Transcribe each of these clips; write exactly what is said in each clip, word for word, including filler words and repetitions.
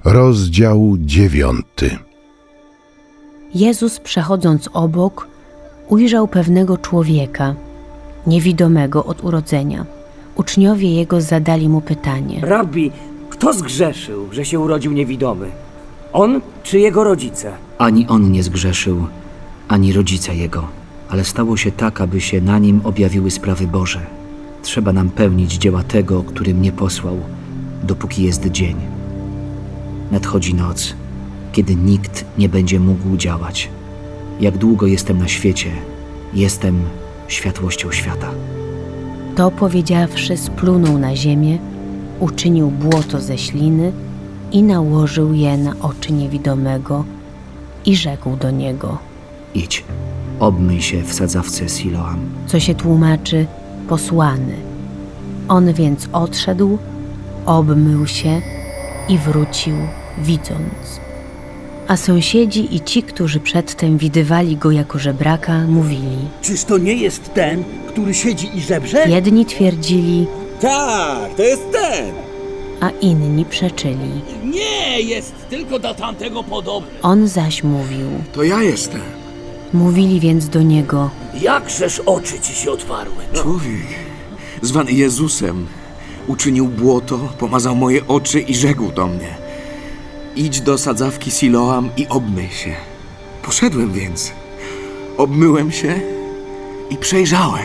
Rozdział dziewiąty. Jezus, przechodząc obok, ujrzał pewnego człowieka, niewidomego od urodzenia. Uczniowie Jego zadali mu pytanie: Rabbi, kto zgrzeszył, że się urodził niewidomy? On czy jego rodzice? Ani on nie zgrzeszył, ani rodzice jego, ale stało się tak, aby się na nim objawiły sprawy Boże. Trzeba nam pełnić dzieła tego, który mnie posłał, dopóki jest dzień. Nadchodzi noc, kiedy nikt nie będzie mógł działać. Jak długo jestem na świecie, jestem światłością świata. To powiedziawszy, splunął na ziemię, uczynił błoto ze śliny i nałożył je na oczy niewidomego i rzekł do niego: Idź, obmyj się w sadzawce Siloam. Co się tłumaczy posłany. On więc odszedł, obmył się i wrócił, widząc. A sąsiedzi i ci, którzy przedtem widywali go jako żebraka, mówili: Czyż to nie jest ten, który siedzi i żebrze? Jedni twierdzili, Tak, to jest ten! a inni przeczyli. Nie, jest tylko do tamtego podobny. On zaś mówił. To ja jestem. Mówili więc do niego: Jakżeż oczy ci się otwarły? Człowiek, zwany Jezusem, uczynił błoto, pomazał moje oczy i rzekł do mnie: Idź do sadzawki Siloam i obmyj się. Poszedłem więc, obmyłem się i przejrzałem.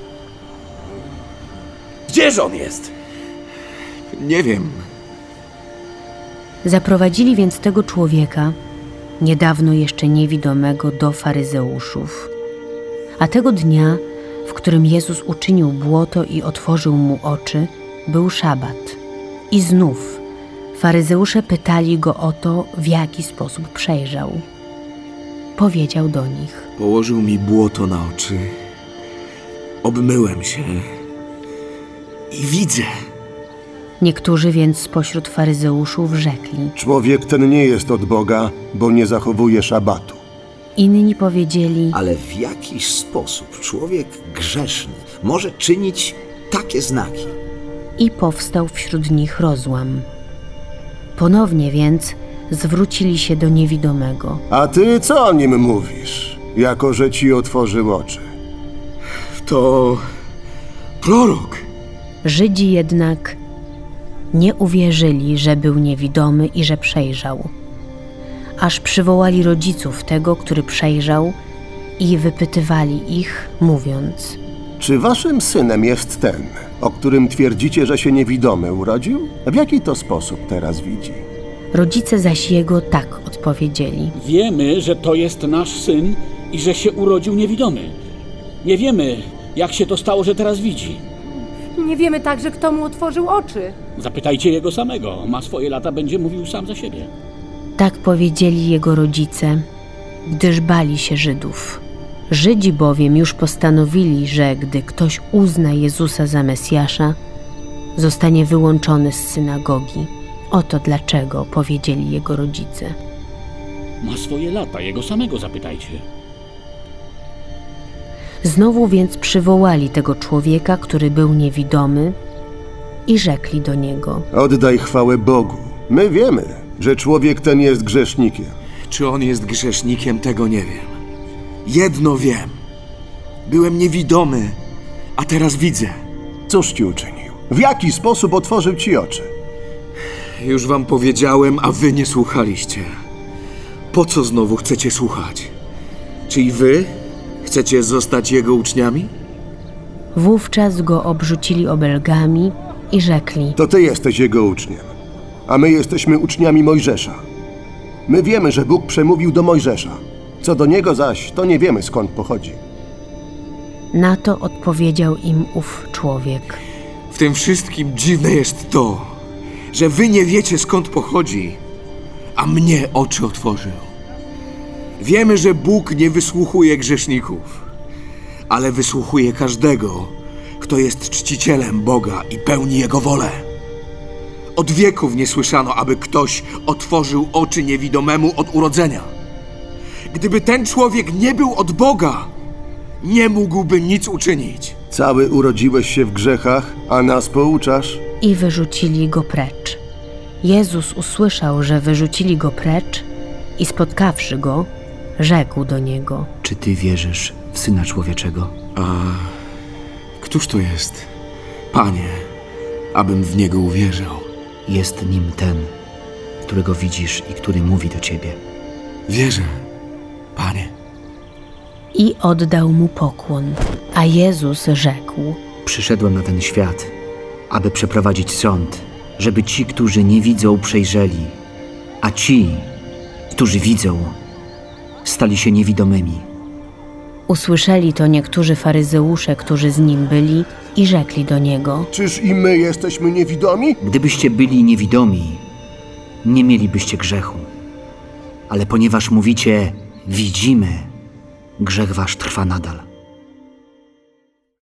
Gdzież on jest? Nie wiem. Zaprowadzili więc tego człowieka, niedawno jeszcze niewidomego, do faryzeuszów. A tego dnia, w którym Jezus uczynił błoto i otworzył mu oczy, był szabat. I znów faryzeusze pytali go o to, w jaki sposób przejrzał. Powiedział do nich: Położył mi błoto na oczy, obmyłem się i widzę. Niektórzy więc spośród faryzeuszów rzekli. Człowiek ten nie jest od Boga, bo nie zachowuje szabatu. Inni powiedzieli: Ale w jakiś sposób człowiek grzeszny może czynić takie znaki? I powstał wśród nich rozłam. Ponownie więc zwrócili się do niewidomego. A ty co o nim mówisz, jako że ci otworzył oczy? To prorok. Żydzi jednak nie uwierzyli, że był niewidomy i że przejrzał. Aż przywołali rodziców tego, który przejrzał, i wypytywali ich, mówiąc: Czy waszym synem jest ten, o którym twierdzicie, że się niewidomy urodził? W jaki to sposób teraz widzi? Rodzice zaś jego tak odpowiedzieli. Wiemy, że to jest nasz syn i że się urodził niewidomy. Nie wiemy, jak się to stało, że teraz widzi. Nie wiemy także, kto mu otworzył oczy. Zapytajcie jego samego. Ma swoje lata, będzie mówił sam za siebie. Tak powiedzieli jego rodzice, gdyż bali się Żydów. Żydzi bowiem już postanowili, że gdy ktoś uzna Jezusa za Mesjasza, zostanie wyłączony z synagogi. Oto dlaczego powiedzieli jego rodzice. Ma swoje lata, jego samego zapytajcie. Znowu więc przywołali tego człowieka, który był niewidomy, i rzekli do niego: Oddaj chwałę Bogu. My wiemy, że człowiek ten jest grzesznikiem. Czy on jest grzesznikiem, tego nie wiem. Jedno wiem. Byłem niewidomy, a teraz widzę. Cóż ci uczynił? W jaki sposób otworzył ci oczy? Już wam powiedziałem, a wy nie słuchaliście. Po co znowu chcecie słuchać? Czy i wy chcecie zostać jego uczniami? Wówczas go obrzucili obelgami i rzekli: To ty jesteś jego uczniem, a my jesteśmy uczniami Mojżesza. My wiemy, że Bóg przemówił do Mojżesza. Co do niego zaś, to nie wiemy, skąd pochodzi. Na to odpowiedział im ów człowiek: W tym wszystkim dziwne jest to, że wy nie wiecie, skąd pochodzi, a mnie oczy otworzył. Wiemy, że Bóg nie wysłuchuje grzeszników, ale wysłuchuje każdego, kto jest czcicielem Boga i pełni Jego wolę. Od wieków nie słyszano, aby ktoś otworzył oczy niewidomemu od urodzenia. Gdyby ten człowiek nie był od Boga, nie mógłby nic uczynić. Cały urodziłeś się w grzechach, a nas pouczasz? I wyrzucili go precz. Jezus usłyszał, że wyrzucili go precz i spotkawszy go, rzekł do niego: Czy ty wierzysz w Syna Człowieczego? A któż to jest, Panie, abym w Niego uwierzył? Jest nim ten, którego widzisz i który mówi do ciebie. Wierzę, Panie. I oddał mu pokłon. A Jezus rzekł: Przyszedłem na ten świat, aby przeprowadzić sąd, żeby ci, którzy nie widzą, przejrzeli, a ci, którzy widzą, stali się niewidomymi. Usłyszeli to niektórzy faryzeusze, którzy z nim byli, i rzekli do niego: Czyż i my jesteśmy niewidomi? Gdybyście byli niewidomi, nie mielibyście grzechu. Ale ponieważ mówicie, widzimy, grzech wasz trwa nadal.